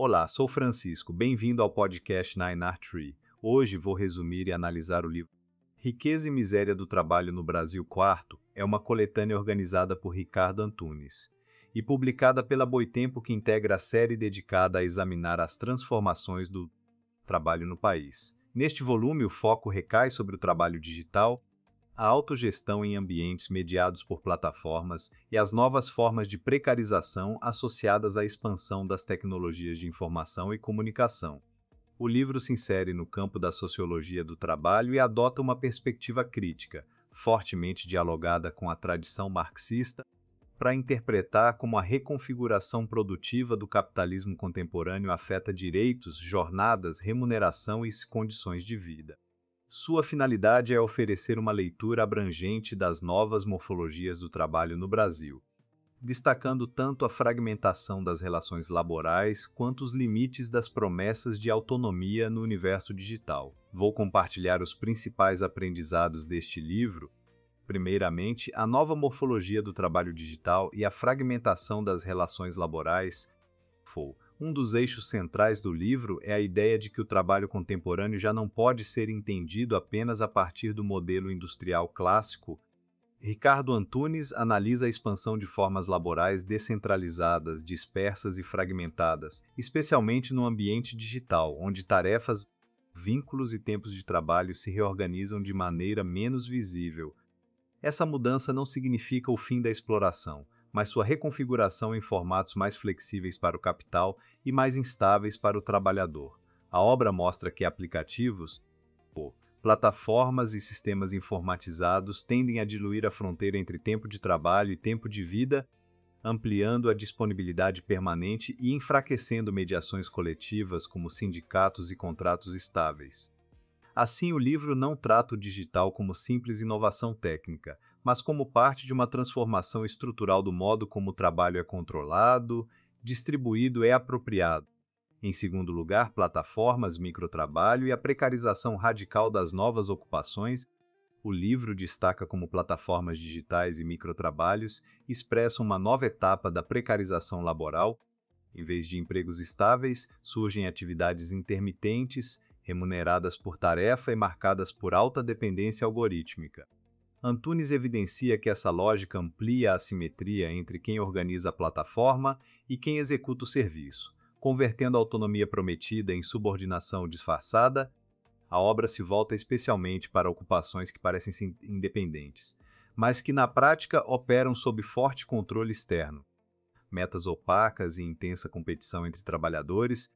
Olá, sou Francisco. Bem-vindo ao podcast Nine Art Tree. Hoje vou resumir e analisar o livro Riqueza e Miséria do Trabalho no Brasil IV. É uma coletânea organizada por Ricardo Antunes e publicada pela Boitempo, que integra a série dedicada a examinar as transformações do trabalho no país. Neste volume, o foco recai sobre o trabalho digital, a autogestão em ambientes mediados por plataformas e as novas formas de precarização associadas à expansão das tecnologias de informação e comunicação. O livro se insere no campo da sociologia do trabalho e adota uma perspectiva crítica, fortemente dialogada com a tradição marxista, para interpretar como a reconfiguração produtiva do capitalismo contemporâneo afeta direitos, jornadas, remuneração e condições de vida. Sua finalidade é oferecer uma leitura abrangente das novas morfologias do trabalho no Brasil, destacando tanto a fragmentação das relações laborais quanto os limites das promessas de autonomia no universo digital. Vou compartilhar os principais aprendizados deste livro. Primeiramente, a nova morfologia do trabalho digital e a fragmentação das relações laborais. Um dos eixos centrais do livro é a ideia de que o trabalho contemporâneo já não pode ser entendido apenas a partir do modelo industrial clássico. Ricardo Antunes analisa a expansão de formas laborais descentralizadas, dispersas e fragmentadas, especialmente no ambiente digital, onde tarefas, vínculos e tempos de trabalho se reorganizam de maneira menos visível. Essa mudança não significa o fim da exploração, mas sua reconfiguração em formatos mais flexíveis para o capital e mais instáveis para o trabalhador. A obra mostra que aplicativos, plataformas e sistemas informatizados tendem a diluir a fronteira entre tempo de trabalho e tempo de vida, ampliando a disponibilidade permanente e enfraquecendo mediações coletivas como sindicatos e contratos estáveis. Assim, o livro não trata o digital como simples inovação técnica, mas como parte de uma transformação estrutural do modo como o trabalho é controlado, distribuído e apropriado. Em segundo lugar, plataformas, microtrabalho e a precarização radical das novas ocupações. O livro destaca como plataformas digitais e microtrabalhos expressam uma nova etapa da precarização laboral. Em vez de empregos estáveis, surgem atividades intermitentes, remuneradas por tarefa e marcadas por alta dependência algorítmica. Antunes evidencia que essa lógica amplia a assimetria entre quem organiza a plataforma e quem executa o serviço, convertendo a autonomia prometida em subordinação disfarçada. A obra se volta especialmente para ocupações que parecem ser independentes, mas que na prática operam sob forte controle externo. Metas opacas e intensa competição entre trabalhadores.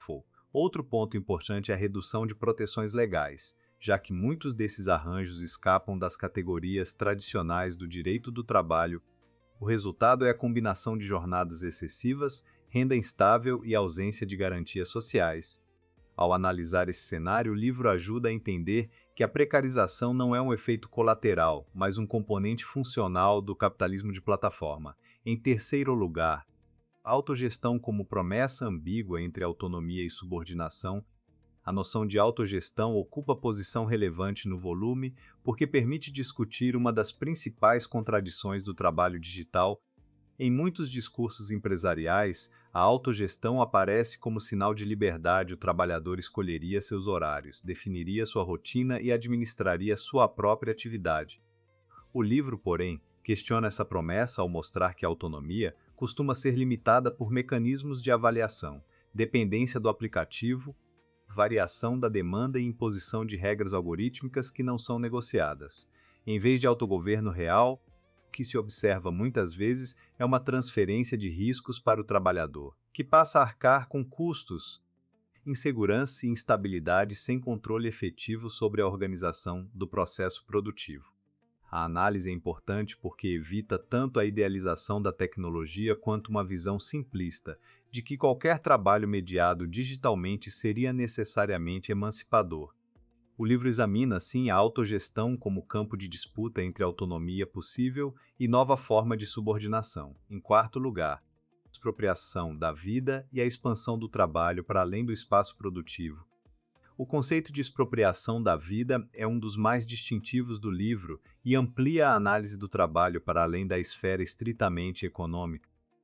Outro ponto importante é a redução de proteções legais, já que muitos desses arranjos escapam das categorias tradicionais do direito do trabalho. O resultado é a combinação de jornadas excessivas, renda instável e ausência de garantias sociais. Ao analisar esse cenário, o livro ajuda a entender que a precarização não é um efeito colateral, mas um componente funcional do capitalismo de plataforma. Em terceiro lugar, autogestão como promessa ambígua entre autonomia e subordinação. A noção de autogestão ocupa posição relevante no volume porque permite discutir uma das principais contradições do trabalho digital. Em muitos discursos empresariais, a autogestão aparece como sinal de liberdade. O trabalhador escolheria seus horários, definiria sua rotina e administraria sua própria atividade. O livro, porém, questiona essa promessa ao mostrar que a autonomia costuma ser limitada por mecanismos de avaliação, dependência do aplicativo, variação da demanda e imposição de regras algorítmicas que não são negociadas. Em vez de autogoverno real, o que se observa muitas vezes é uma transferência de riscos para o trabalhador, que passa a arcar com custos, insegurança e instabilidade sem controle efetivo sobre a organização do processo produtivo. A análise é importante porque evita tanto a idealização da tecnologia quanto uma visão simplista de que qualquer trabalho mediado digitalmente seria necessariamente emancipador. O livro examina, assim, a autogestão como campo de disputa entre autonomia possível e nova forma de subordinação. Em quarto lugar, a expropriação da vida e a expansão do trabalho para além do espaço produtivo. O conceito de expropriação da vida é um dos mais distintivos do livro e amplia a análise do trabalho para além da esfera estritamente econômica.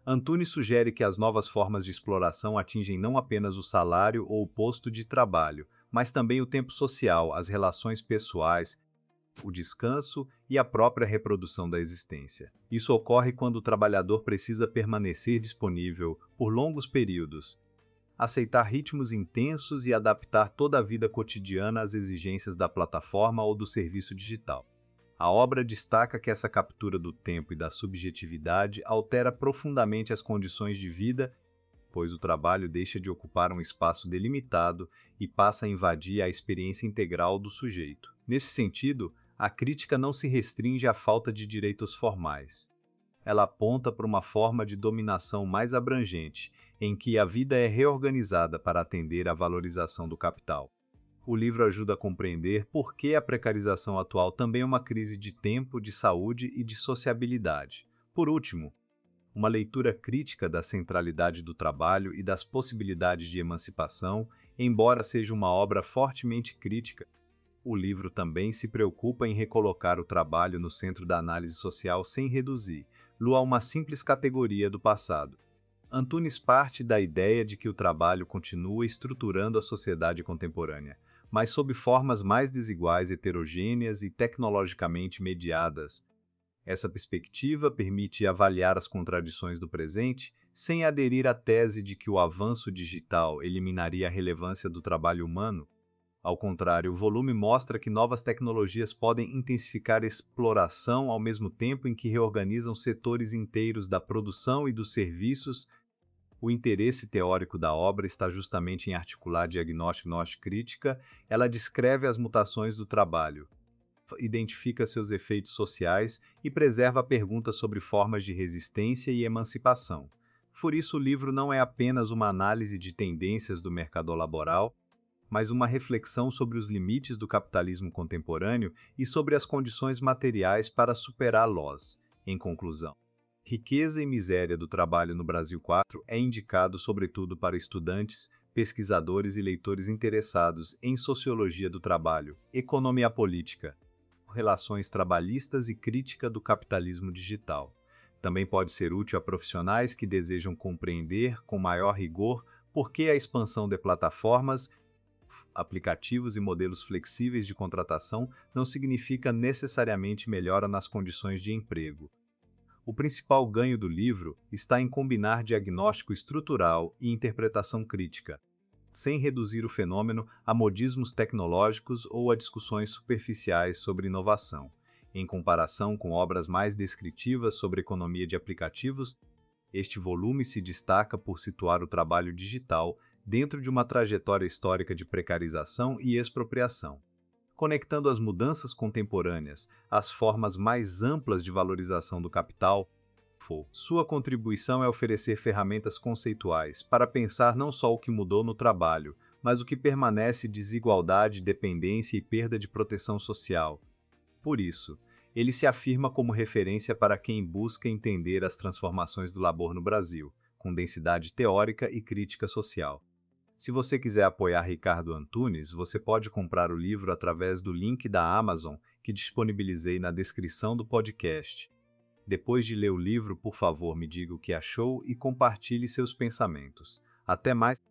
Antunes sugere que as novas formas de exploração atingem não apenas o salário ou o posto de trabalho, mas também o tempo social, as relações pessoais, o descanso e a própria reprodução da existência. Isso ocorre quando o trabalhador precisa permanecer disponível por longos períodos, aceitar ritmos intensos e adaptar toda a vida cotidiana às exigências da plataforma ou do serviço digital. A obra destaca que essa captura do tempo e da subjetividade altera profundamente as condições de vida, pois o trabalho deixa de ocupar um espaço delimitado e passa a invadir a experiência integral do sujeito. Nesse sentido, a crítica não se restringe à falta de direitos formais. Ela aponta para uma forma de dominação mais abrangente, em que a vida é reorganizada para atender à valorização do capital. O livro ajuda a compreender por que a precarização atual também é uma crise de tempo, de saúde e de sociabilidade. Por último, uma leitura crítica da centralidade do trabalho e das possibilidades de emancipação, embora seja uma obra fortemente crítica. O livro também se preocupa em recolocar o trabalho no centro da análise social sem reduzir-lo a uma simples categoria do passado. Antunes parte da ideia de que o trabalho continua estruturando a sociedade contemporânea, mas sob formas mais desiguais, heterogêneas e tecnologicamente mediadas. Essa perspectiva permite avaliar as contradições do presente sem aderir à tese de que o avanço digital eliminaria a relevância do trabalho humano. Ao contrário, o volume mostra que novas tecnologias podem intensificar a exploração ao mesmo tempo em que reorganizam setores inteiros da produção e dos serviços. O interesse teórico da obra está justamente em articular diagnóstico e crítica. Ela descreve as mutações do trabalho, identifica seus efeitos sociais e preserva perguntas sobre formas de resistência e emancipação. Por isso, o livro não é apenas uma análise de tendências do mercado laboral, mas uma reflexão sobre os limites do capitalismo contemporâneo e sobre as condições materiais para superá-los. Em conclusão, Riqueza e Miséria do Trabalho no Brasil 4 é indicado sobretudo para estudantes, pesquisadores e leitores interessados em sociologia do trabalho, economia política, relações trabalhistas e crítica do capitalismo digital. Também pode ser útil a profissionais que desejam compreender com maior rigor por que a expansão de plataformas, aplicativos e modelos flexíveis de contratação não significa necessariamente melhora nas condições de emprego. O principal ganho do livro está em combinar diagnóstico estrutural e interpretação crítica, sem reduzir o fenômeno a modismos tecnológicos ou a discussões superficiais sobre inovação. Em comparação com obras mais descritivas sobre economia de aplicativos, este volume se destaca por situar o trabalho digital dentro de uma trajetória histórica de precarização e expropriação, conectando as mudanças contemporâneas às formas mais amplas de valorização do capital. Sua contribuição é oferecer ferramentas conceituais para pensar não só o que mudou no trabalho, mas o que permanece: desigualdade, dependência e perda de proteção social. Por isso, ele se afirma como referência para quem busca entender as transformações do labor no Brasil, com densidade teórica e crítica social. Se você quiser apoiar Ricardo Antunes, você pode comprar o livro através do link da Amazon que disponibilizei na descrição do podcast. Depois de ler o livro, por favor, me diga o que achou e compartilhe seus pensamentos. Até mais!